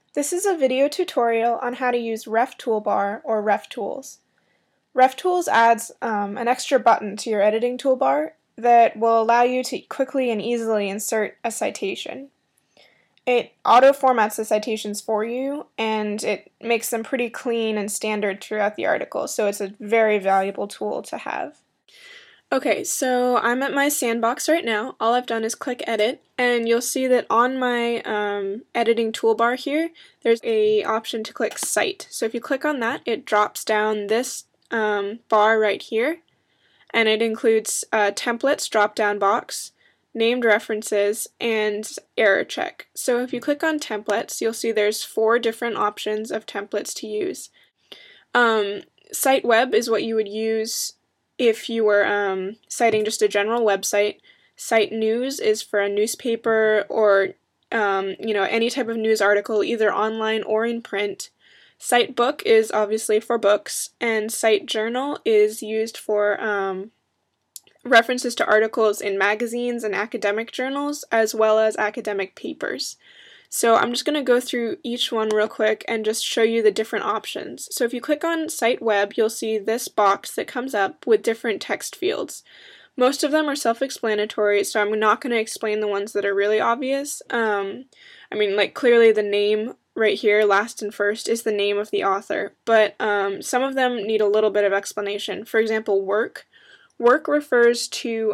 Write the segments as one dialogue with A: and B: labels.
A: This is a video tutorial on how to use RefToolbar or RefTools. RefTools adds an extra button to your editing toolbar that will allow you to quickly and easily insert a citation. It auto-formats the citations for you, and it makes them pretty clean and standard throughout the article, so it's a very valuable tool to have. Okay, so I'm at my sandbox right now. All I've done is click edit, and you'll see that on my editing toolbar here, there's a option to click cite. So if you click on that, it drops down this bar right here, and it includes templates drop-down box, named references, and error check. So if you click on templates, you'll see there's 4 different options of templates to use. Cite web is what you would use if you were citing just a general website. Cite news is for a newspaper or any type of news article, either online or in print. Cite book is obviously for books, and cite journal is used for references to articles in magazines and academic journals, as well as academic papers. So I'm just going to go through each one real quick and just show you the different options. So if you click on Cite Web, you'll see this box that comes up with different text fields. Most of them are self-explanatory, so I'm not going to explain the ones that are really obvious. Clearly the name right here, last and first, is the name of the author, but some of them need a little bit of explanation. For example, work. Work refers to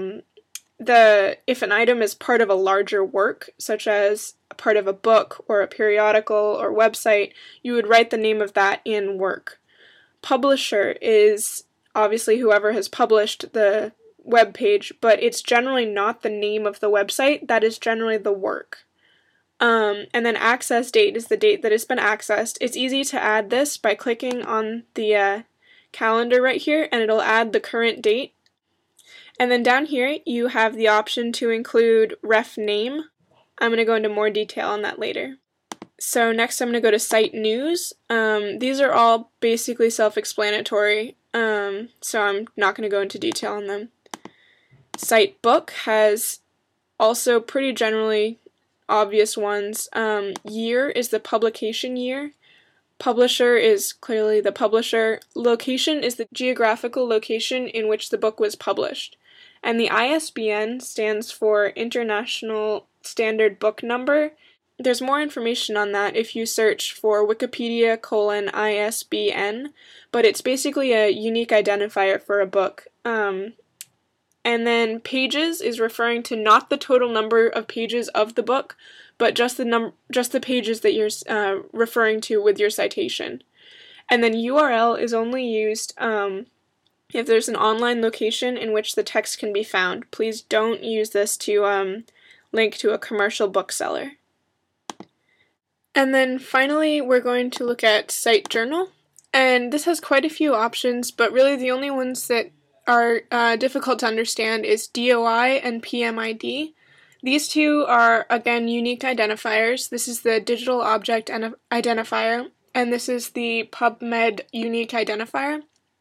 A: if an item is part of a larger work, such as a part of a book or a periodical or website, you would write the name of that in work. Publisher is obviously whoever has published the web page, but it's generally not the name of the website, that is generally the work. And then access date is the date that it's been accessed. It's easy to add this by clicking on the calendar right here, and it'll add the current date. And then down here, you have the option to include ref name. I'm going to go into more detail on that later. So next I'm going to go to Cite News. These are all basically self-explanatory, so I'm not going to go into detail on them. Cite Book has also pretty generally obvious ones. Year is the publication year. Publisher is clearly the publisher. Location is the geographical location in which the book was published. And the ISBN stands for International Standard Book Number. There's more information on that if you search for Wikipedia:ISBN, but it's basically a unique identifier for a book. And then pages is referring to not the total number of pages of the book, but just the pages that you're referring to with your citation. And then URL is only used if there's an online location in which the text can be found. Please don't use this to link to a commercial bookseller. And then finally, we're going to look at Cite Journal. And this has quite a few options, but really the only ones that are difficult to understand is DOI and PMID. These two are, again, unique identifiers. This is the Digital Object Identifier, and this is the PubMed Unique Identifier.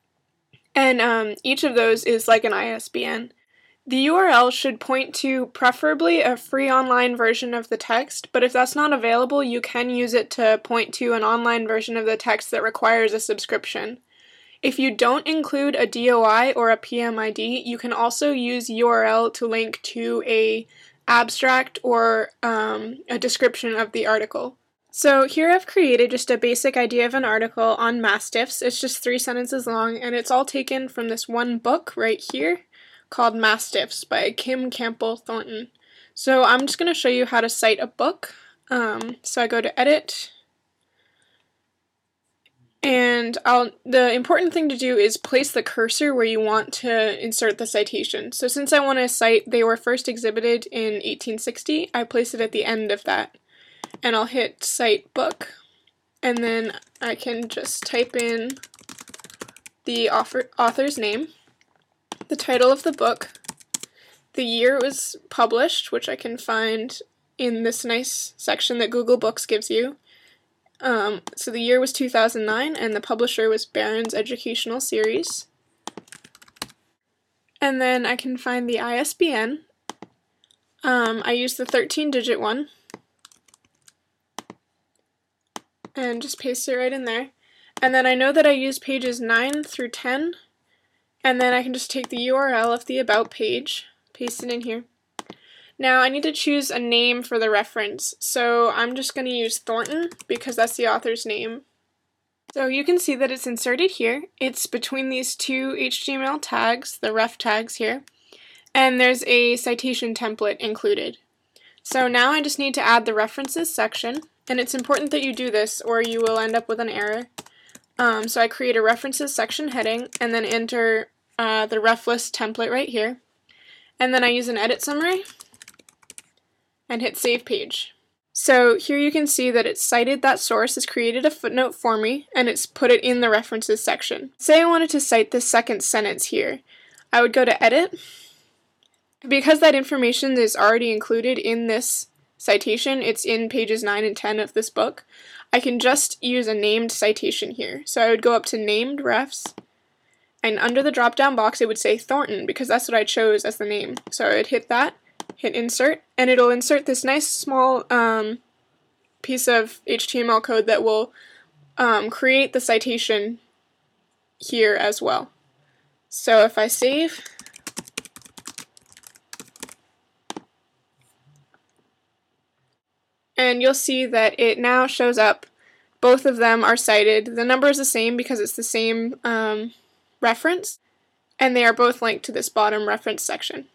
A: And each of those is like an ISBN. The URL should point to preferably a free online version of the text, but if that's not available, you can use it to point to an online version of the text that requires a subscription. If you don't include a DOI or a PMID, you can also use URL to link to a abstract or a description of the article. So here I've created just a basic idea of an article on mastiffs. It's just 3 sentences long, and it's all taken from this one book right here called Mastiffs by Kim Campbell Thornton. So I'm just going to show you how to cite a book. So I go to Edit, and the important thing to do is place the cursor where you want to insert the citation. So since I want to cite they were first exhibited in 1860, I place it at the end of that. And I'll hit Cite Book, and then I can just type in the author's name, the title of the book, the year it was published, which I can find in this nice section that Google Books gives you. So the year was 2009, and the publisher was Barron's Educational Series. And then I can find the ISBN. I use the 13-digit one. and just paste it right in there. And then I know that I used pages 9 through 10, and then I can just take the URL of the About page, paste it in here. Now I need to choose a name for the reference, so I'm just going to use Thornton because that's the author's name. So you can see that it's inserted here. It's between these two HTML tags, the ref tags here, and there's a citation template included. So now I just need to add the references section, and it's important that you do this or you will end up with an error. So I create a references section heading and then enter the ref list template right here. And then I use an edit summary and hit save page. So here you can see that it's cited that source, it's created a footnote for me, and it's put it in the references section. Say I wanted to cite this second sentence here. I would go to edit. Because that information is already included in this citation, it's in pages 9 and 10 of this book, I can just use a named citation here. So I would go up to named refs, and under the drop down box it would say Thornton because that's what I chose as the name. So I would hit that, hit insert, and it'll insert this nice small piece of HTML code that will create the citation here as well. So if I save, and you'll see that it now shows up. Both of them are cited. The number is the same because it's the same reference, and they are both linked to this bottom reference section.